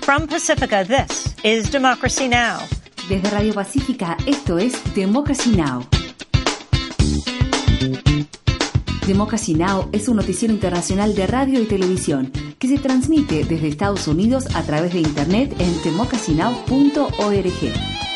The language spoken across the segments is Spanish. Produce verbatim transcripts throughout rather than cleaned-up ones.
From Pacifica, this is Democracy Now! Desde Radio Pacífica, esto es Democracy Now! Democracy Now! Es un noticiero internacional de radio y televisión que se transmite desde Estados Unidos a través de Internet en democracy now punto org.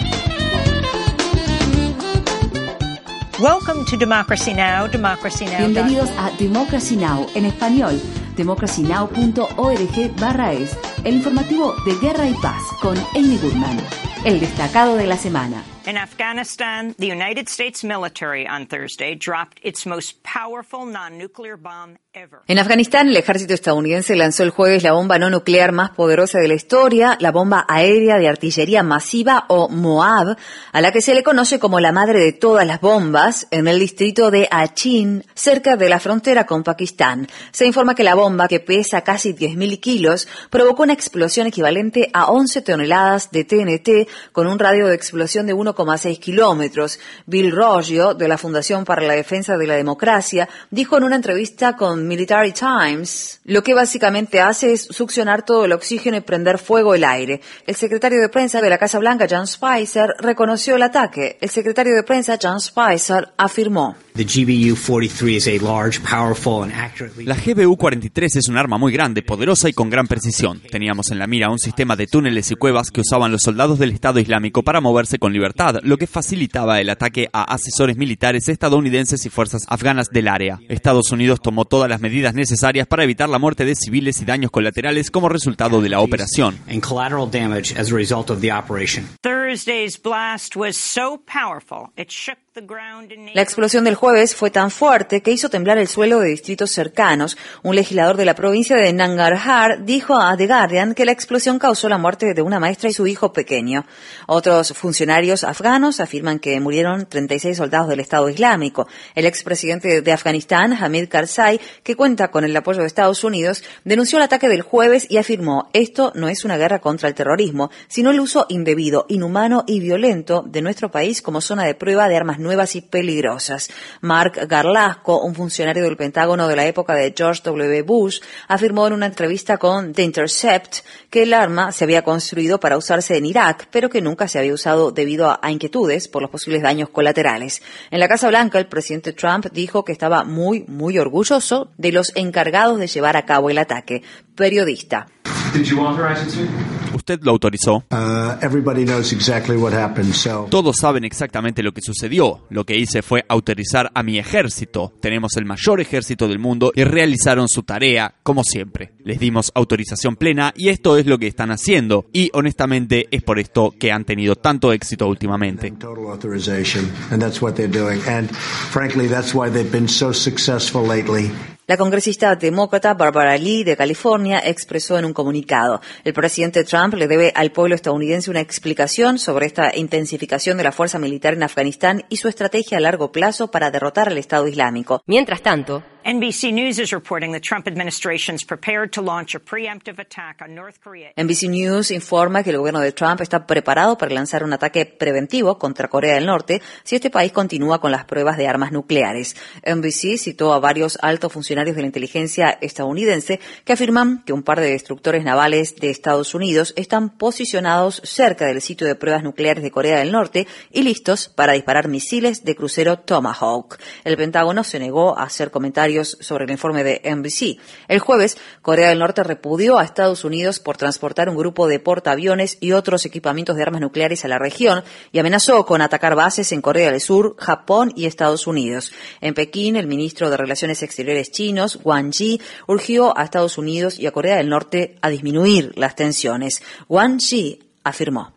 Welcome to Democracy Now! Democracy Now. Bienvenidos a Democracy Now! En español, democracy now punto org barra es, el informativo de Guerra y Paz con Amy Goodman. El destacado de la semana. In Afghanistan, the United States military on Thursday dropped its most powerful non-nuclear bomb ever. En Afganistán, el ejército estadounidense lanzó el jueves la bomba no nuclear más poderosa de la historia, la bomba aérea de artillería masiva o MOAB, a la que se le conoce como la madre de todas las bombas, en el distrito de Achin, cerca de la frontera con Pakistán. Se informa que la bomba, que pesa casi diez mil kilos, provocó una explosión equivalente a once toneladas de T N T con un radio de explosión de uno coma seis kilómetros. Bill Roggio, de la Fundación para la Defensa de la Democracia, dijo en una entrevista con Military Times, lo que básicamente hace es succionar todo el oxígeno y prender fuego el aire. El secretario de prensa de la Casa Blanca, John Spicer, reconoció el ataque. El secretario de prensa, John Spicer, afirmó: The G B U cuarenta y tres is a large, powerful and accurately... La G B U cuarenta y tres es un arma muy grande, poderosa y con gran precisión. Teníamos en la mira un sistema de túneles y cuevas que usaban los soldados del Estado Islámico para moverse con libertad, lo que facilitaba el ataque a asesores militares estadounidenses y fuerzas afganas del área. Estados Unidos tomó todas las medidas necesarias para evitar la muerte de civiles y daños colaterales como resultado de la operación. and collateral damage as a result of the operation. Thursday's blast was so powerful, it shook the ground in La explosión del jueves fue tan fuerte que hizo temblar el suelo de distritos cercanos. Un legislador de la provincia de Nangarhar dijo a The Guardian que la explosión causó la muerte de una maestra y su hijo pequeño. Otros funcionarios afganos afirman que murieron treinta y seis soldados del Estado Islámico. El expresidente de Afganistán, Hamid Karzai, que cuenta con el apoyo de Estados Unidos, denunció el ataque del jueves y afirmó: esto no es una guerra contra el terrorismo, sino el uso indebido, inhumano y violento de nuestro país como zona de prueba de armas nuevas y peligrosas. Mark Garlasco, un funcionario del Pentágono de la época de George W. Bush, afirmó en una entrevista con The Intercept que el arma se había construido para usarse en Irak, pero que nunca se había usado debido a, a inquietudes por los posibles daños colaterales. En la Casa Blanca, el presidente Trump dijo que estaba muy, muy orgulloso de los encargados de llevar a cabo el ataque. Periodista: Did you authorize it, sir? ¿Usted lo autorizó? Uh, everybody knows exactly what happened, so... Todos saben exactamente lo que sucedió. Lo que hice fue autorizar a mi ejército. Tenemos el mayor ejército del mundo y realizaron su tarea, como siempre. Les dimos autorización plena y esto es lo que están haciendo. Y honestamente es por esto que han tenido tanto éxito últimamente. Total authorization, and that's what they're doing. And frankly, that's why they've been so successful lately. La congresista demócrata Barbara Lee de California expresó en un comunicado: el presidente Trump le debe al pueblo estadounidense una explicación sobre esta intensificación de la fuerza militar en Afganistán y su estrategia a largo plazo para derrotar al Estado Islámico. Mientras tanto, N B C News is reporting the Trump administration is prepared to launch a preemptive attack on North Korea. N B C News informa que el gobierno de Trump está preparado para lanzar un ataque preventivo contra Corea del Norte si este país continúa con las pruebas de armas nucleares. N B C citó a varios altos funcionarios de la inteligencia estadounidense que afirman que un par de destructores navales de Estados Unidos están posicionados cerca del sitio de pruebas nucleares de Corea del Norte y listos para disparar misiles de crucero Tomahawk. El Pentágono se negó a hacer comentarios sobre el informe de N B C. El jueves, Corea del Norte repudió a Estados Unidos por transportar un grupo de portaaviones y otros equipamientos de armas nucleares a la región y amenazó con atacar bases en Corea del Sur, Japón y Estados Unidos. En Pekín, el ministro de Relaciones Exteriores chinos, Wang Yi, urgió a Estados Unidos y a Corea del Norte a disminuir las tensiones. Wang Yi afirmó: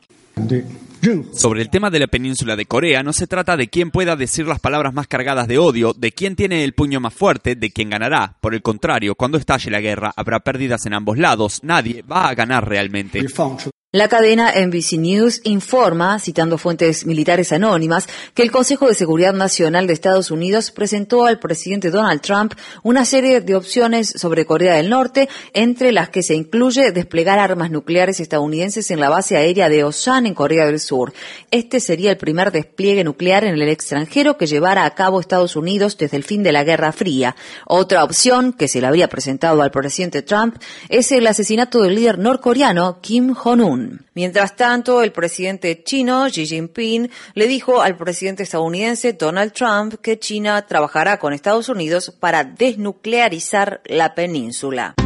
sobre el tema de la península de Corea, no se trata de quién pueda decir las palabras más cargadas de odio, de quién tiene el puño más fuerte, de quién ganará. Por el contrario, cuando estalle la guerra, habrá pérdidas en ambos lados. Nadie va a ganar realmente. La cadena N B C News informa, citando fuentes militares anónimas, que el Consejo de Seguridad Nacional de Estados Unidos presentó al presidente Donald Trump una serie de opciones sobre Corea del Norte, entre las que se incluye desplegar armas nucleares estadounidenses en la base aérea de Osan en Corea del Sur. Este sería el primer despliegue nuclear en el extranjero que llevara a cabo Estados Unidos desde el fin de la Guerra Fría. Otra opción que se le habría presentado al presidente Trump es el asesinato del líder norcoreano Kim Jong-un. Mientras tanto, el presidente chino Xi Jinping le dijo al presidente estadounidense Donald Trump que China trabajará con Estados Unidos para desnuclearizar la península.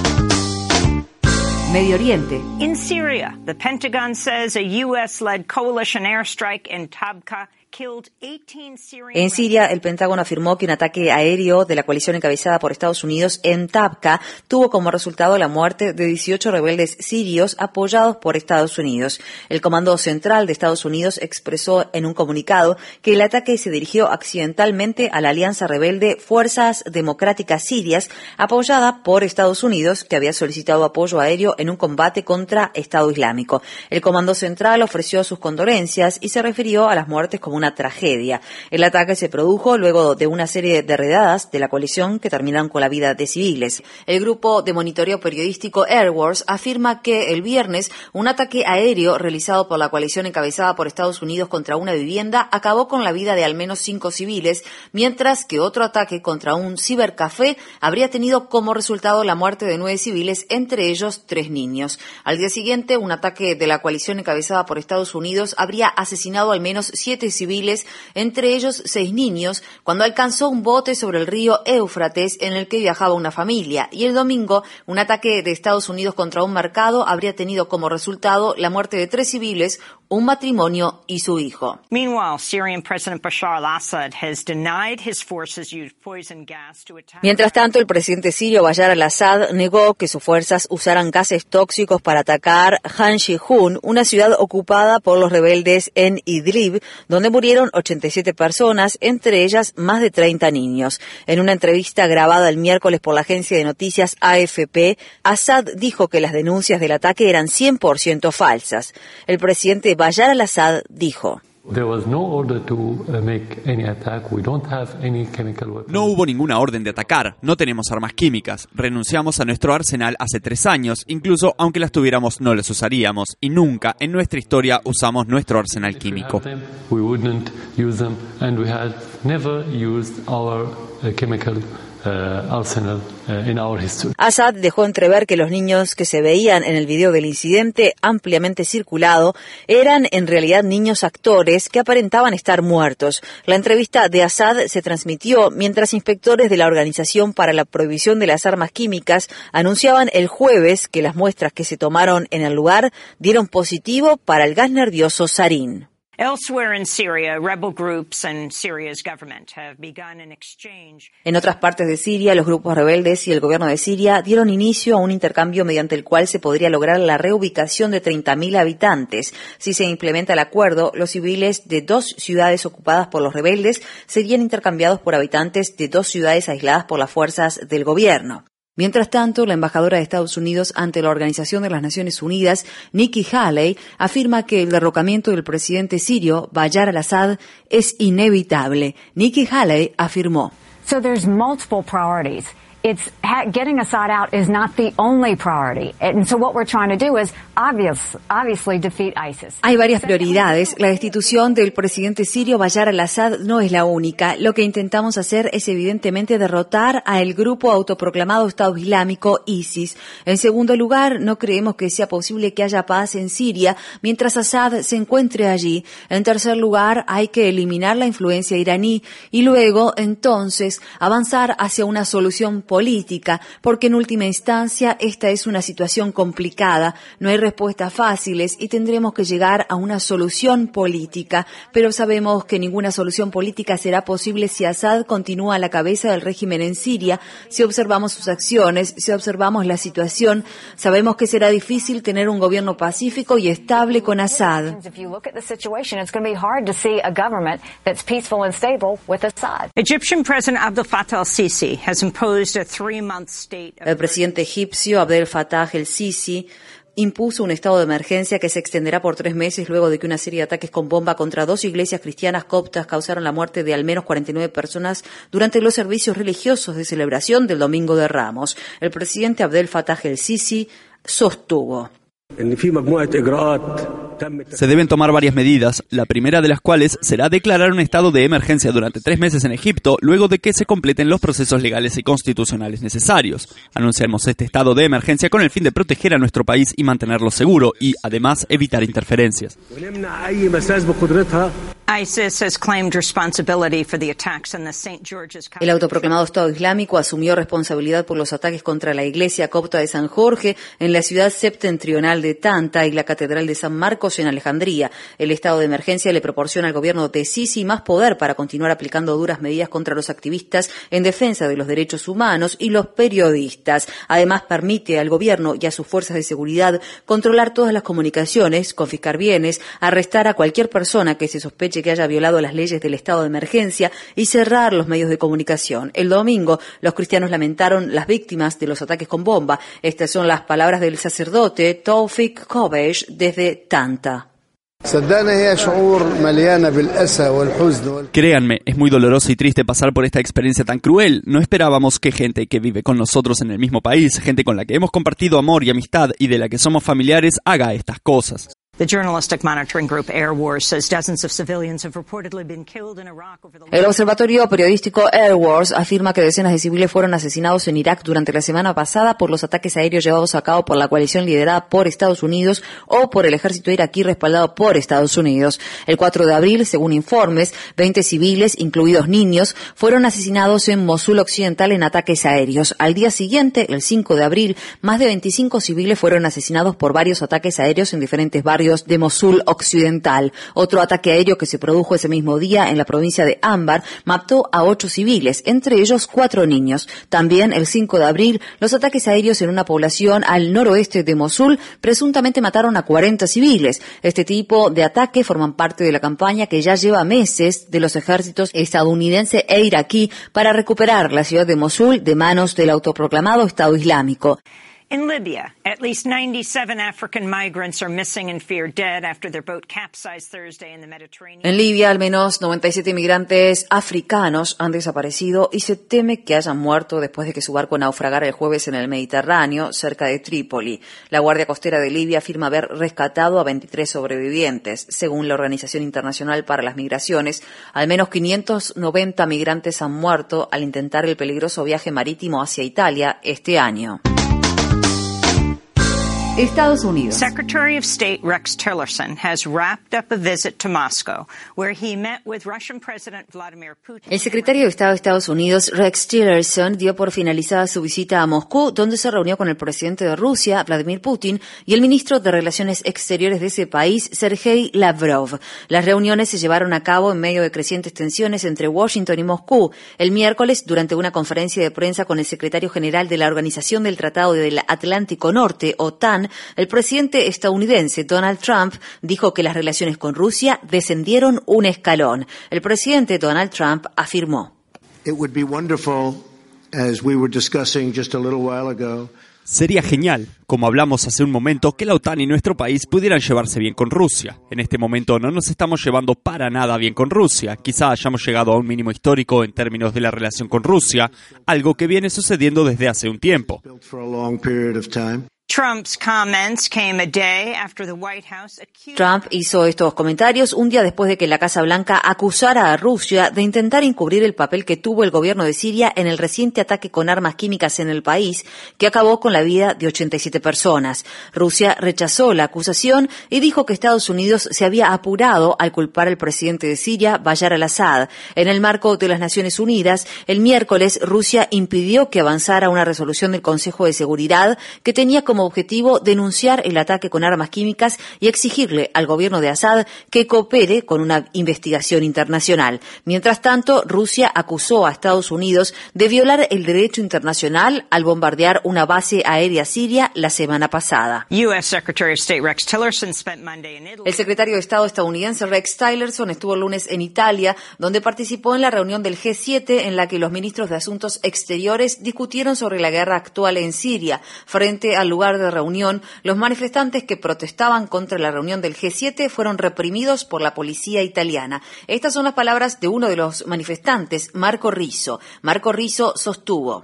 Medio Oriente. In Syria, the Pentagon says a U S-led coalition airstrike in Tabqa En Siria, el Pentágono afirmó que un ataque aéreo de la coalición encabezada por Estados Unidos en Tabqa tuvo como resultado la muerte de dieciocho rebeldes sirios apoyados por Estados Unidos. El Comando Central de Estados Unidos expresó en un comunicado que el ataque se dirigió accidentalmente a la alianza rebelde Fuerzas Democráticas Sirias, apoyada por Estados Unidos, que había solicitado apoyo aéreo en un combate contra Estado Islámico. El Comando Central ofreció sus condolencias y se refirió a las muertes como una tragedia. El ataque se produjo luego de una serie de redadas de la coalición que terminaron con la vida de civiles. El grupo de monitoreo periodístico Airwars afirma que el viernes un ataque aéreo realizado por la coalición encabezada por Estados Unidos contra una vivienda acabó con la vida de al menos cinco civiles, mientras que otro ataque contra un cibercafé habría tenido como resultado la muerte de nueve civiles, entre ellos tres niños. Al día siguiente, un ataque de la coalición encabezada por Estados Unidos habría asesinado al menos siete civiles, entre ellos seis niños, cuando alcanzó un bote sobre el río Éufrates en el que viajaba una familia. Y el domingo, un ataque de Estados Unidos contra un mercado habría tenido como resultado la muerte de tres civiles, un matrimonio y su hijo. Meanwhile, Syrian President Bashar al-Assad has denied his forces used poison gas to attack. Mientras tanto, el presidente sirio Bashar al-Assad negó que sus fuerzas usaran gases tóxicos para atacar Han Shihun, una ciudad ocupada por los rebeldes en Idlib, donde murieron ochenta y siete personas, entre ellas más de treinta niños. En una entrevista grabada el miércoles por la agencia de noticias A F P, Assad dijo que las denuncias del ataque eran cien por ciento falsas. El presidente Bashar al-Assad dijo: No hubo ninguna orden de atacar, no tenemos armas químicas, renunciamos a nuestro arsenal hace tres años, incluso aunque las tuviéramos no las usaríamos, y nunca en nuestra historia usamos nuestro arsenal químico. Uh, arsenal uh, in our history. Assad dejó entrever que los niños que se veían en el video del incidente ampliamente circulado eran en realidad niños actores que aparentaban estar muertos. La entrevista de Assad se transmitió mientras inspectores de la Organización para la Prohibición de las Armas Químicas anunciaban el jueves que las muestras que se tomaron en el lugar dieron positivo para el gas nervioso sarín. Elsewhere in Syria, rebel groups and Syria's government have begun an exchange. En otras partes de Siria, los grupos rebeldes y el gobierno de Siria dieron inicio a un intercambio mediante el cual se podría lograr la reubicación de treinta mil habitantes. Si se implementa el acuerdo, los civiles de dos ciudades ocupadas por los rebeldes serían intercambiados por habitantes de dos ciudades aisladas por las fuerzas del gobierno. Mientras tanto, la embajadora de Estados Unidos ante la Organización de las Naciones Unidas, Nikki Haley, afirma que el derrocamiento del presidente sirio, Bashar al-Assad, es inevitable. Nikki Haley afirmó: So there's multiple priorities. It's ha- getting Assad out is not the only priority. And so what we're trying to do is obvious, obviously defeat ISIS. Hay varias prioridades. La destitución del presidente sirio Bashar al-Assad no es la única. Lo que intentamos hacer es evidentemente derrotar a el grupo autoproclamado Estado Islámico ISIS. En segundo lugar, no creemos que sea posible que haya paz en Siria mientras Assad se encuentre allí. En tercer lugar, hay que eliminar la influencia iraní y luego, entonces, avanzar hacia una solución política, porque en última instancia esta es una situación complicada, no hay respuestas fáciles y tendremos que llegar a una solución política, pero sabemos que ninguna solución política será posible si Assad continúa a la cabeza del régimen en Siria. Si observamos sus acciones, si observamos la situación, sabemos que será difícil tener un gobierno pacífico y estable con Assad. Egyptian President Abdel Fattah al-Sisi has imposed El presidente egipcio Abdel Fattah el-Sisi impuso un estado de emergencia que se extenderá por tres meses luego de que una serie de ataques con bomba contra dos iglesias cristianas coptas causaron la muerte de al menos cuarenta y nueve personas durante los servicios religiosos de celebración del Domingo de Ramos. El presidente Abdel Fattah el-Sisi sostuvo: se deben tomar varias medidas, la primera de las cuales será declarar un estado de emergencia durante tres meses en Egipto, luego de que se completen los procesos legales y constitucionales necesarios. Anunciamos este estado de emergencia con el fin de proteger a nuestro país y mantenerlo seguro, y además evitar interferencias. ISIS has claimed responsibility for the attacks on the Saint George's. El autoproclamado Estado Islámico asumió responsabilidad por los ataques contra la iglesia copta de San Jorge en la ciudad septentrional de Tanta y la Catedral de San Marcos en Alejandría. El estado de emergencia le proporciona al gobierno de Sisi más poder para continuar aplicando duras medidas contra los activistas en defensa de los derechos humanos y los periodistas. Además, permite al gobierno y a sus fuerzas de seguridad controlar todas las comunicaciones, confiscar bienes, arrestar a cualquier persona que se sospeche que haya violado las leyes del estado de emergencia y cerrar los medios de comunicación. El domingo, los cristianos lamentaron las víctimas de los ataques con bomba. Estas son las palabras del sacerdote Tawfik Kobesh desde Tanta. Créanme, es muy doloroso y triste pasar por esta experiencia tan cruel. No esperábamos que gente que vive con nosotros en el mismo país, gente con la que hemos compartido amor y amistad y de la que somos familiares, haga estas cosas. The journalistic monitoring group Air Wars says dozens of civilians have reportedly been killed in Iraq over the El observatorio periodístico Air Wars afirma que decenas de civiles fueron asesinados en Irak durante la semana pasada por los ataques aéreos llevados a cabo por la coalición liderada por Estados Unidos o por el ejército iraquí respaldado por Estados Unidos. El cuatro de abril, según informes, veinte civiles, incluidos niños, fueron asesinados en Mosul Occidental en ataques aéreos. Al día siguiente, el cinco de abril, más de veinticinco civiles fueron asesinados por varios ataques aéreos en diferentes barrios de Mosul Occidental. Otro ataque aéreo que se produjo ese mismo día en la provincia de Anbar mató a ocho civiles, entre ellos cuatro niños. También el cinco de abril, los ataques aéreos en una población al noroeste de Mosul presuntamente mataron a cuarenta civiles. Este tipo de ataque forman parte de la campaña que ya lleva meses de los ejércitos estadounidense e iraquí para recuperar la ciudad de Mosul de manos del autoproclamado Estado Islámico. In Libya, at least ninety-seven African migrants are missing and feared dead after their boat capsized Thursday in the Mediterranean. En Libia, al menos noventa y siete migrantes africanos han desaparecido y se teme que hayan muerto después de que su barco naufragara el jueves en el Mediterráneo, cerca de Trípoli. La Guardia Costera de Libia afirma haber rescatado a veintitrés sobrevivientes. Según la Organización Internacional para las Migraciones, al menos quinientos noventa migrantes han muerto al intentar el peligroso viaje marítimo hacia Italia este año. Estados Unidos. Secretary of State Rex Tillerson has wrapped up a visit to Moscow, where he met with Russian President Vladimir Putin. El secretario de Estado de Estados Unidos, Rex Tillerson, dio por finalizada su visita a Moscú, donde se reunió con el presidente de Rusia, Vladimir Putin, y el ministro de Relaciones Exteriores de ese país, Sergei Lavrov. Las reuniones se llevaron a cabo en medio de crecientes tensiones entre Washington y Moscú. El miércoles, durante una conferencia de prensa con el secretario general de la Organización del Tratado del Atlántico Norte, OTAN, el presidente estadounidense Donald Trump dijo que las relaciones con Rusia descendieron un escalón. El presidente Donald Trump afirmó: It would be wonderful, as we were discussing just a little while ago. Sería genial, como hablamos hace un momento, que la OTAN y nuestro país pudieran llevarse bien con Rusia. En este momento no nos estamos llevando para nada bien con Rusia. Quizá hayamos llegado a un mínimo histórico en términos de la relación con Rusia, algo que viene sucediendo desde hace un tiempo. Trump's comments came a day after the White House accused... Trump hizo estos comentarios un día después de que la Casa Blanca acusara a Rusia de intentar encubrir el papel que tuvo el gobierno de Siria en el reciente ataque con armas químicas en el país, que acabó con la vida de ochenta y siete personas. Rusia rechazó la acusación y dijo que Estados Unidos se había apurado al culpar al presidente de Siria, Bashar al-Assad. En el marco de las Naciones Unidas, el miércoles Rusia impidió que avanzara una resolución del Consejo de Seguridad que tenía como objetivo denunciar el ataque con armas químicas y exigirle al gobierno de Assad que coopere con una investigación internacional. Mientras tanto, Rusia acusó a Estados Unidos de violar el derecho internacional al bombardear una base aérea siria la semana pasada. U S Secretary of State Rex Tillerson spent Monday in Italy. El secretario de Estado estadounidense Rex Tillerson estuvo el lunes en Italia, donde participó en la reunión del G siete en la que los ministros de Asuntos Exteriores discutieron sobre la guerra actual en Siria, frente al lugar lugar de reunión, los manifestantes que protestaban contra la reunión del G siete fueron reprimidos por la policía italiana. Estas son las palabras de uno de los manifestantes, Marco Rizzo. Marco Rizzo sostuvo: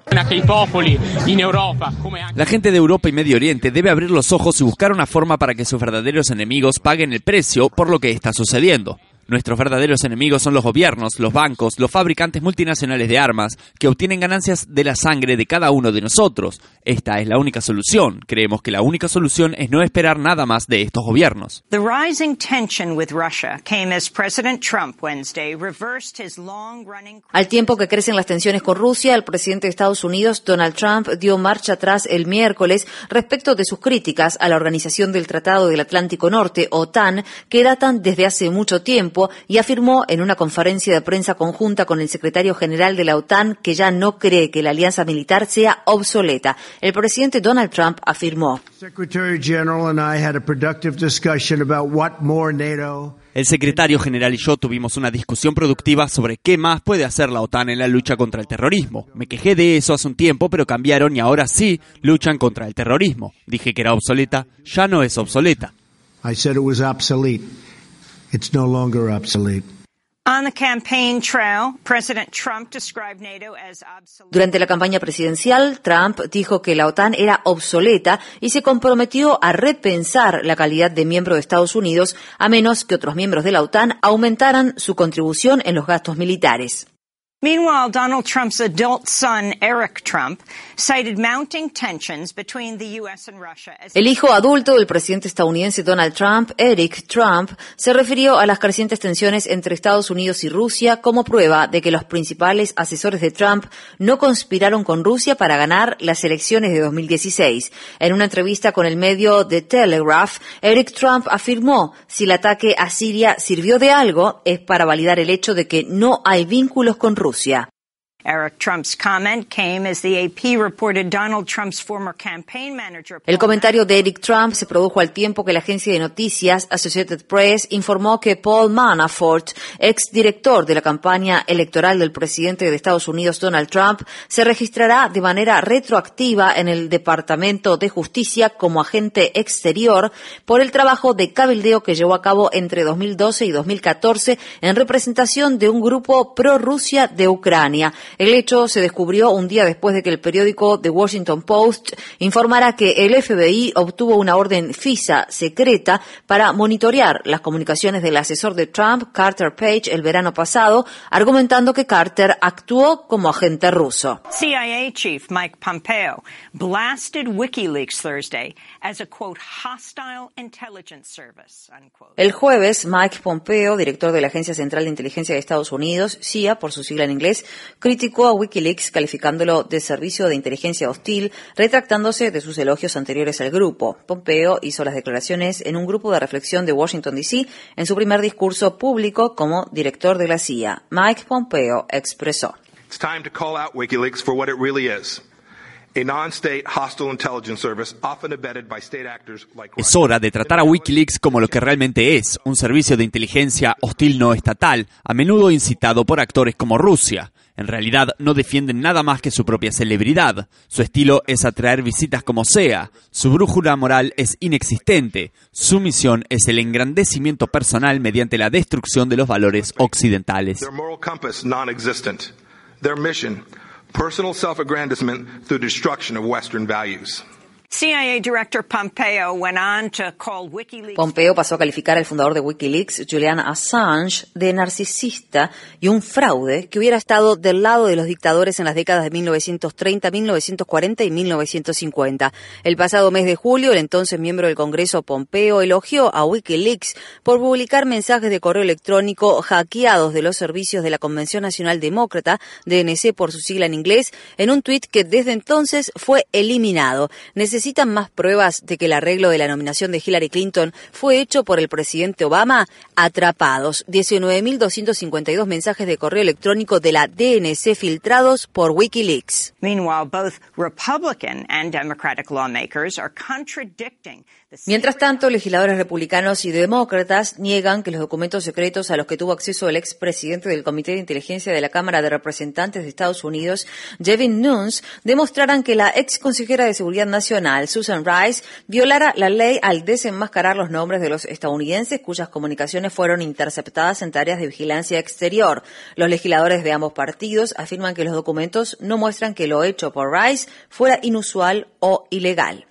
la gente de Europa y Medio Oriente debe abrir los ojos y buscar una forma para que sus verdaderos enemigos paguen el precio por lo que está sucediendo. Nuestros verdaderos enemigos son los gobiernos, los bancos, los fabricantes multinacionales de armas, que obtienen ganancias de la sangre de cada uno de nosotros. Esta es la única solución. Creemos que la única solución es no esperar nada más de estos gobiernos. The rising tension with Russia came as President Trump Wednesday reversed his long-running... Al tiempo que crecen las tensiones con Rusia, el presidente de Estados Unidos, Donald Trump, dio marcha atrás el miércoles respecto de sus críticas a la Organización del Tratado del Atlántico Norte, OTAN, que datan desde hace mucho tiempo, y afirmó en una conferencia de prensa conjunta con el secretario general de la OTAN que ya no cree que la alianza militar sea obsoleta. El presidente Donald Trump afirmó: el secretario general y yo tuvimos una discusión productiva sobre qué más puede hacer la OTAN en la lucha contra el terrorismo. Me quejé de eso hace un tiempo, pero cambiaron y ahora sí luchan contra el terrorismo. Dije que era obsoleta, ya no es obsoleta. I said it was obsolete. It's no longer obsolete. On the campaign trail, President Trump described NATO as obsolete. Durante la campaña presidencial, Trump dijo que la OTAN era obsoleta y se comprometió a repensar la calidad de miembro de Estados Unidos a menos que otros miembros de la OTAN aumentaran su contribución en los gastos militares. Meanwhile, Donald Trump's adult son, Eric Trump, cited mounting tensions between the U S and Russia. El hijo adulto del presidente estadounidense Donald Trump, Eric Trump, se refirió a las crecientes tensiones entre Estados Unidos y Rusia como prueba de que los principales asesores de Trump no conspiraron con Rusia para ganar las elecciones de dos mil dieciséis. En una entrevista con el medio The Telegraph, Eric Trump afirmó: si el ataque a Siria sirvió de algo, es para validar el hecho de que no hay vínculos con Rusia. Eric Trump's comment came as the A P reported Donald Trump's former campaign manager. El comentario de Eric Trump se produjo al tiempo que la agencia de noticias Associated Press informó que Paul Manafort, exdirector de la campaña electoral del presidente de Estados Unidos Donald Trump, se registrará de manera retroactiva en el Departamento de Justicia como agente exterior por el trabajo de cabildeo que llevó a cabo entre dos mil doce y dos mil catorce en representación de un grupo pro-Rusia de Ucrania. El hecho se descubrió un día después de que el periódico The Washington Post informara que el F B I obtuvo una orden FISA secreta para monitorear las comunicaciones del asesor de Trump, Carter Page, el verano pasado, argumentando que Carter actuó como agente ruso. C I A chief Mike Pompeo blasted WikiLeaks Thursday as a, quote, hostile intelligence service, unquote. El jueves, Mike Pompeo, director de la Agencia Central de Inteligencia de Estados Unidos, C I A por su sigla en inglés, criticó a WikiLeaks calificándolo de servicio de inteligencia hostil, retractándose de sus elogios anteriores al grupo. Pompeo hizo las declaraciones en un grupo de reflexión de Washington, D C en su primer discurso público como director de la C I A. Mike Pompeo expresó: It's time to call out WikiLeaks for what it really is. A non-state hostile intelligence service often abetted by state actors like Russia. Es hora de tratar a WikiLeaks como lo que realmente es, un servicio de inteligencia hostil no estatal, a menudo incitado por actores como Rusia. En realidad no defienden nada más que su propia celebridad. Su estilo es atraer visitas como sea. Su brújula moral es inexistente. Su misión es el engrandecimiento personal mediante la destrucción de los valores occidentales. Their moral compass non-existent. Their mission, personal self-aggrandizement through destruction of Western values. C I A Director Pompeo went on to call WikiLeaks. Pompeo pasó a calificar al fundador de WikiLeaks, Julian Assange, de narcisista y un fraude que hubiera estado del lado de los dictadores en las décadas de mil novecientos treinta, mil novecientos cuarenta y mil novecientos cincuenta. El pasado mes de julio, el entonces miembro del Congreso Pompeo elogió a WikiLeaks por publicar mensajes de correo electrónico hackeados de los servicios de la Convención Nacional Demócrata, D N C por su sigla en inglés, en un tuit que desde entonces fue eliminado. Necesita ¿Necesitan más pruebas de que el arreglo de la nominación de Hillary Clinton fue hecho por el presidente Obama? Atrapados. diecinueve mil doscientos cincuenta y dos mensajes de correo electrónico de la D N C filtrados por WikiLeaks. Meanwhile, both Republican and Democratic lawmakers are contradicting Mientras tanto, legisladores republicanos y demócratas niegan que los documentos secretos a los que tuvo acceso el expresidente del Comité de Inteligencia de la Cámara de Representantes de Estados Unidos, Devin Nunes, demostraran que la ex consejera de Seguridad Nacional, Susan Rice, violara la ley al desenmascarar los nombres de los estadounidenses cuyas comunicaciones fueron interceptadas en tareas de vigilancia exterior. Los legisladores de ambos partidos afirman que los documentos no muestran que lo hecho por Rice fuera inusual o ilegal.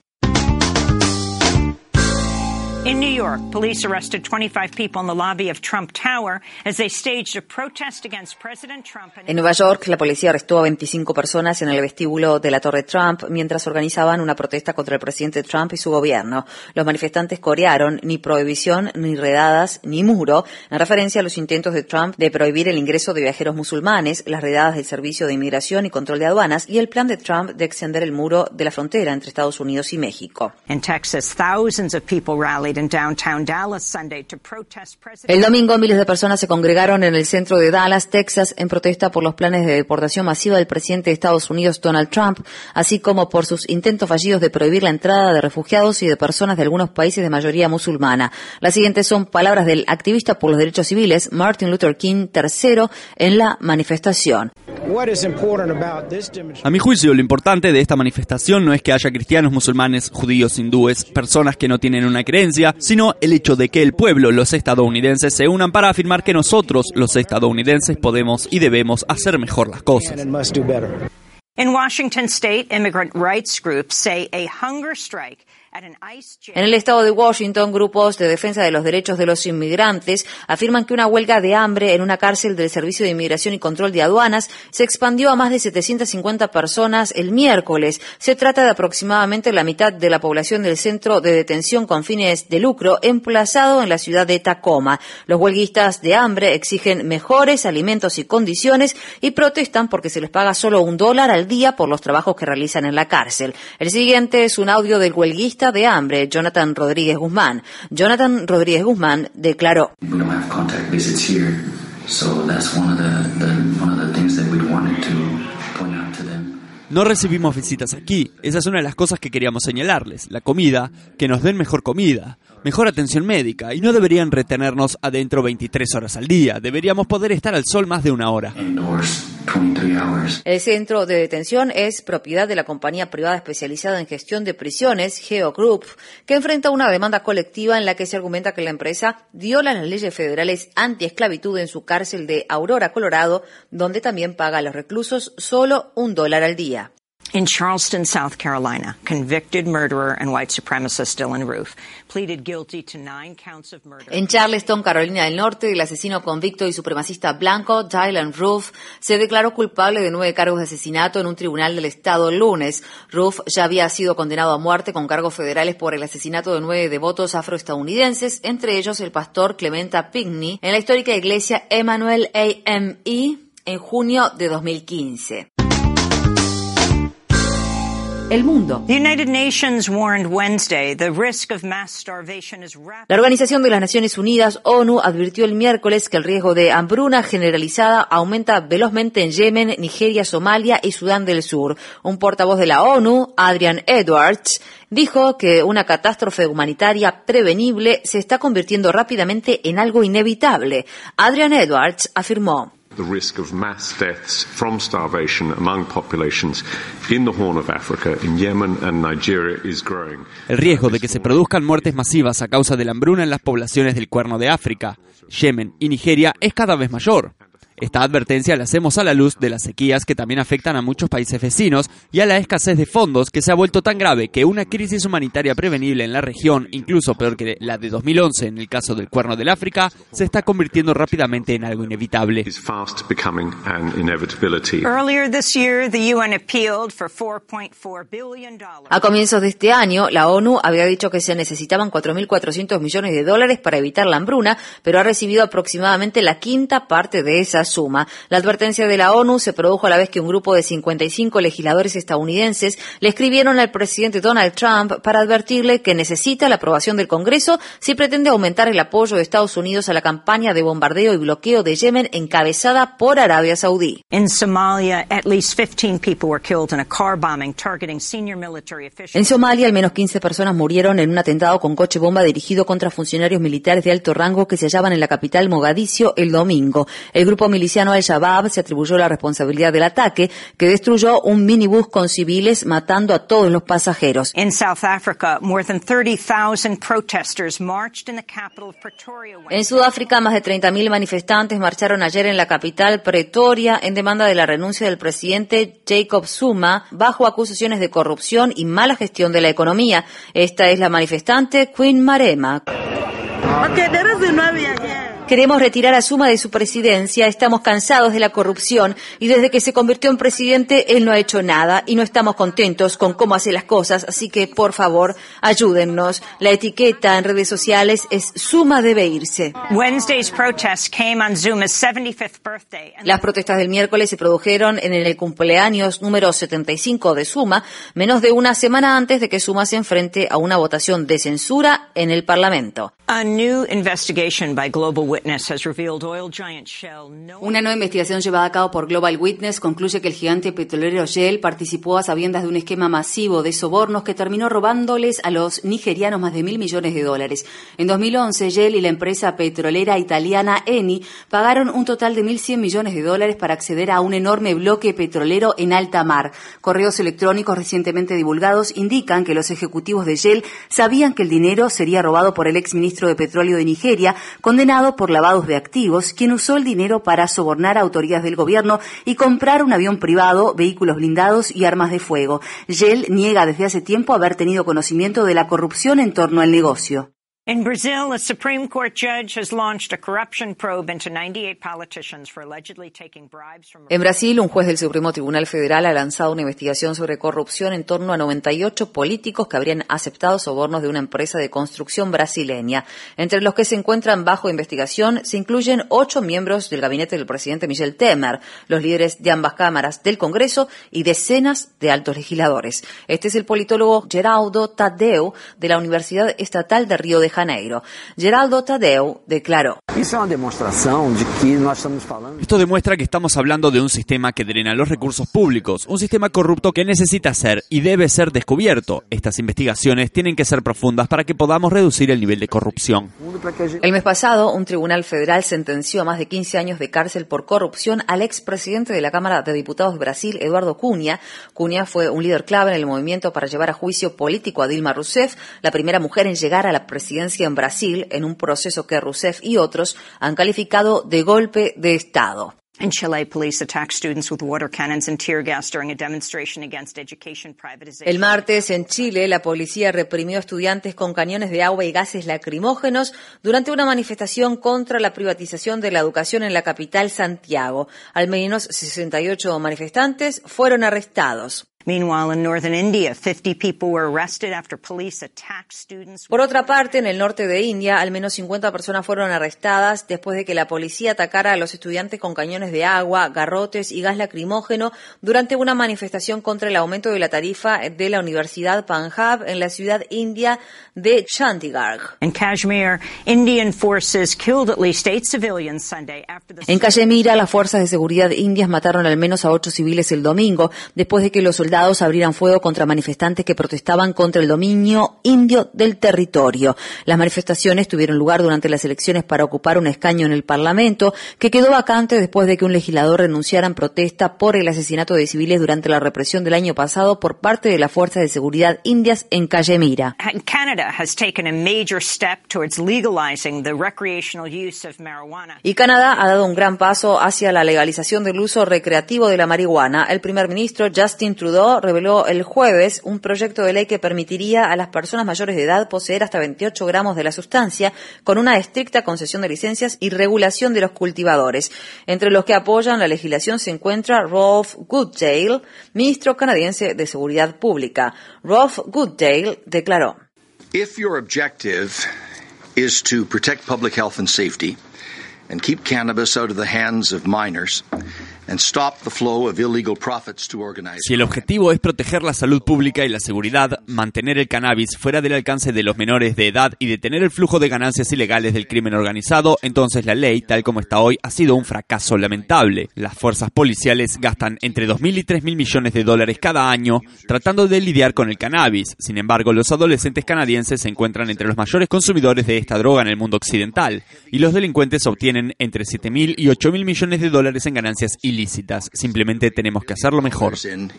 In New York, police arrested twenty-five people in the lobby of Trump Tower as they staged a protest against President Trump. En Nueva York, la policía arrestó a veinticinco personas en el vestíbulo de la Torre Trump mientras organizaban una protesta contra el presidente Trump y su gobierno. Los manifestantes corearon ni prohibición, ni redadas, ni muro, en referencia a los intentos de Trump de prohibir el ingreso de viajeros musulmanes, las redadas del Servicio de Inmigración y Control de Aduanas y el plan de Trump de extender el muro de la frontera entre Estados Unidos y México. In Texas, thousands of people rallied in downtown Dallas Sunday to protest President. El domingo, miles de personas se congregaron en el centro de Dallas, Texas, en protesta por los planes de deportación masiva del presidente de Estados Unidos, Donald Trump, así como por sus intentos fallidos de prohibir la entrada de refugiados y de personas de algunos países de mayoría musulmana. Las siguientes son palabras del activista por los derechos civiles, Martin Luther King tercero, en la manifestación. A mi juicio, lo importante de esta manifestación no es que haya cristianos, musulmanes, judíos, hindúes, personas que no tienen una creencia, sino el hecho de que el pueblo, los estadounidenses, se unan para afirmar que nosotros, los estadounidenses, podemos y debemos hacer mejor las cosas. In Washington State, immigrant rights groups say a hunger strike. En el estado de Washington, grupos de defensa de los derechos de los inmigrantes afirman que una huelga de hambre en una cárcel del Servicio de Inmigración y Control de Aduanas se expandió a más de setecientas cincuenta personas el miércoles. Se trata de aproximadamente la mitad de la población del centro de detención con fines de lucro emplazado en la ciudad de Tacoma. Los huelguistas de hambre exigen mejores alimentos y condiciones y protestan porque se les paga solo un dólar al día por los trabajos que realizan en la cárcel. El siguiente es un audio del huelguista de hambre, Jonathan Rodríguez Guzmán. Jonathan Rodríguez Guzmán declaró: No recibimos visitas aquí. Esa es una de las cosas que queríamos señalarles. La comida, que nos den mejor comida, mejor atención médica, y no deberían retenernos adentro veintitrés horas al día. Deberíamos poder estar al sol más de una hora. El centro de detención es propiedad de la compañía privada especializada en gestión de prisiones, Geo Group, que enfrenta una demanda colectiva en la que se argumenta que la empresa viola las leyes federales anti-esclavitud en su cárcel de Aurora, Colorado, donde también paga a los reclusos solo un dólar al día. In Charleston, South Carolina, convicted murderer and white supremacist Dylan Roof pleaded guilty to nine counts of murder. En Charleston, Carolina del Norte, el asesino convicto y supremacista blanco Dylan Roof se declaró culpable de nueve cargos de asesinato en un tribunal del estado el lunes. Roof ya había sido condenado a muerte con cargos federales por el asesinato de nueve devotos afroestadounidenses, entre ellos el pastor Clementa Pinckney, en la histórica iglesia Emmanuel A M E en junio de dos mil quince. El mundo. The United Nations warned Wednesday the risk of mass starvation is rapid. La Organización de las Naciones Unidas, ONU, advirtió el miércoles que el riesgo de hambruna generalizada aumenta velozmente en Yemen, Nigeria, Somalia y Sudán del Sur. Un portavoz de la ONU, Adrian Edwards, dijo que una catástrofe humanitaria prevenible se está convirtiendo rápidamente en algo inevitable. Adrian Edwards afirmó: The risk of mass deaths from starvation among populations in the Horn of Africa, in Yemen and Nigeria is growing. El riesgo de que se produzcan muertes masivas a causa de la hambruna en las poblaciones del Cuerno de África, Yemen y Nigeria es cada vez mayor. Esta advertencia la hacemos a la luz de las sequías que también afectan a muchos países vecinos y a la escasez de fondos que se ha vuelto tan grave que una crisis humanitaria prevenible en la región, incluso peor que la de dos mil once en el caso del Cuerno del África, se está convirtiendo rápidamente en algo inevitable. Earlier this year, the U N appealed for four point four billion dollars. A comienzos de este año, la ONU había dicho que se necesitaban cuatro mil cuatrocientos millones de dólares para evitar la hambruna, pero ha recibido aproximadamente la quinta parte de esa Zuma. La advertencia de la ONU se produjo a la vez que un grupo de cincuenta y cinco legisladores estadounidenses le escribieron al presidente Donald Trump para advertirle que necesita la aprobación del Congreso si pretende aumentar el apoyo de Estados Unidos a la campaña de bombardeo y bloqueo de Yemen encabezada por Arabia Saudí. En Somalia, at least fifteen people were killed in a car bombing targeting senior military officials. En Somalia, al menos quince personas murieron en un atentado con coche bomba dirigido contra funcionarios militares de alto rango que se hallaban en la capital Mogadiscio el domingo. El grupo miliciano Al-Shabaab se atribuyó la responsabilidad del ataque, que destruyó un minibús con civiles, matando a todos los pasajeros. In South Africa, more than thirty thousand protesters marched in the capital of Pretoria. En Sudáfrica, más de treinta mil manifestantes marcharon ayer en la capital Pretoria en demanda de la renuncia del presidente Jacob Zuma bajo acusaciones de corrupción y mala gestión de la economía. Esta es la manifestante Queen Marema. Queremos retirar a Zuma de su presidencia, estamos cansados de la corrupción y desde que se convirtió en presidente él no ha hecho nada y no estamos contentos con cómo hace las cosas, así que por favor ayúdennos. La etiqueta en redes sociales es Zuma debe irse. Wednesday's protests came on Zuma's seventy-fifth birthday. Las protestas del miércoles se produjeron en el cumpleaños número setenta y cinco de Zuma, menos de una semana antes de que Zuma se enfrente a una votación de censura en el Parlamento. A new investigation by Global Witness has revealed oil giant Shell. Una nueva investigación llevada a cabo por Global Witness concluye que el gigante petrolero Shell participó a sabiendas de un esquema masivo de sobornos que terminó robándoles a los nigerianos más de mil millones de dólares. En dos mil once, Shell y la empresa petrolera italiana Eni pagaron un total de mil cien millones de dólares para acceder a un enorme bloque petrolero en alta mar. Correos electrónicos recientemente divulgados indican que los ejecutivos de Shell sabían que el dinero sería robado por el exministro de Petróleo de Nigeria, condenado por lavados de activos, quien usó el dinero para sobornar a autoridades del gobierno y comprar un avión privado, vehículos blindados y armas de fuego. Shell niega desde hace tiempo haber tenido conocimiento de la corrupción en torno al negocio. In Brazil, a Supreme Court judge has launched a corruption probe into ninety-eight politicians for allegedly taking bribes from... En Brasil, un juez del Supremo Tribunal Federal ha lanzado una investigación sobre corrupción en torno a noventa y ocho políticos que habrían aceptado sobornos de una empresa de construcción brasileña. Entre los que se encuentran bajo investigación se incluyen ocho miembros del gabinete del presidente Michel Temer, los líderes de ambas cámaras del Congreso y decenas de altos legisladores. Este es el politólogo Geraldo Tadeu de la Universidad Estatal de Río de Janeiro. Geraldo Tadeu declaró: Esto demuestra que estamos hablando de un sistema que drena los recursos públicos, un sistema corrupto que necesita ser y debe ser descubierto. Estas investigaciones tienen que ser profundas para que podamos reducir el nivel de corrupción. El mes pasado, un tribunal federal sentenció a más de quince años de cárcel por corrupción al expresidente de la Cámara de Diputados de Brasil, Eduardo Cunha. Cunha fue un líder clave en el movimiento para llevar a juicio político a Dilma Rousseff, la primera mujer en llegar a la presidencia en Brasil, en un proceso que Rousseff y otros han calificado de golpe de Estado. In Chile, police attacked students with water cannons and tear gas during a demonstration against education privatization. El martes, en Chile, la policía reprimió a estudiantes con cañones de agua y gases lacrimógenos durante una manifestación contra la privatización de la educación en la capital, Santiago. Al menos sesenta y ocho manifestantes fueron arrestados. Meanwhile, in northern India, fifty people were arrested after police attacked students. Por otra parte, en el norte de India, al menos cincuenta personas fueron arrestadas después de que la policía atacara a los estudiantes con cañones de agua, garrotes y gas lacrimógeno durante una manifestación contra el aumento de la tarifa de la Universidad Punjab en la ciudad india de Chandigarh. In Kashmir, Indian forces killed at least eight civilians Sunday after the... En Cachemira, las fuerzas de seguridad indias mataron al menos a ocho civiles el domingo después de que los soldados soldados abrieran fuego contra manifestantes que protestaban contra el dominio indio del territorio. Las manifestaciones tuvieron lugar durante las elecciones para ocupar un escaño en el Parlamento, que quedó vacante después de que un legislador renunciara en protesta por el asesinato de civiles durante la represión del año pasado por parte de las fuerzas de seguridad indias en Cachemira. Canada has taken a major step towards legalizing the recreational use of marijuana. Y Canadá ha dado un gran paso hacia la legalización del uso recreativo de la marihuana. El primer ministro Justin Trudeau reveló el jueves un proyecto de ley que permitiría a las personas mayores de edad poseer hasta veintiocho gramos de la sustancia, con una estricta concesión de licencias y regulación de los cultivadores. Entre los que apoyan la legislación se encuentra Rolf Goodale, ministro canadiense de Seguridad Pública. Rolf Goodale declaró: If your objective is to protect public health and safety, and keep cannabis out of the hands of minors. And stop the flow of illegal profits to organized Si el objetivo es proteger la salud pública y la seguridad, mantener el cannabis fuera del alcance de los menores de edad y detener el flujo de ganancias ilegales del crimen organizado, entonces la ley, tal como está hoy, ha sido un fracaso lamentable. Las fuerzas policiales gastan entre dos mil y tres mil millones de dólares cada año tratando de lidiar con el cannabis. Sin embargo, los adolescentes canadienses se encuentran entre los mayores consumidores de esta droga en el mundo occidental, y los delincuentes obtienen entre siete mil y ocho mil millones de dólares en ganancias ilícitas. ilícitas. Simplemente tenemos que hacerlo mejor.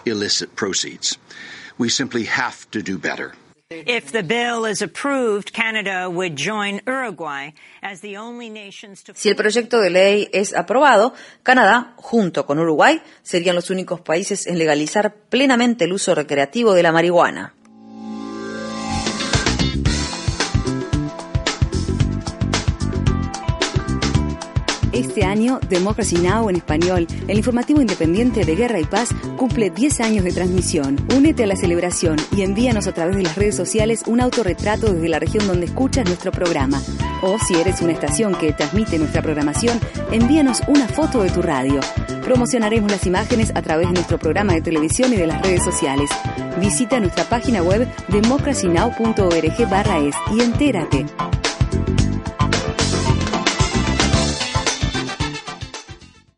If the bill is approved, Canada would join Uruguay as the only nations to... Si el proyecto de ley es aprobado, Canadá, junto con Uruguay, serían los únicos países en legalizar plenamente el uso recreativo de la marihuana. Este año, Democracy Now! En español, el informativo independiente de Guerra y Paz, cumple diez años de transmisión. Únete a la celebración y envíanos a través de las redes sociales un autorretrato desde la región donde escuchas nuestro programa. O si eres una estación que transmite nuestra programación, envíanos una foto de tu radio. Promocionaremos las imágenes a través de nuestro programa de televisión y de las redes sociales. Visita nuestra página web democracy now punto org barra es y entérate.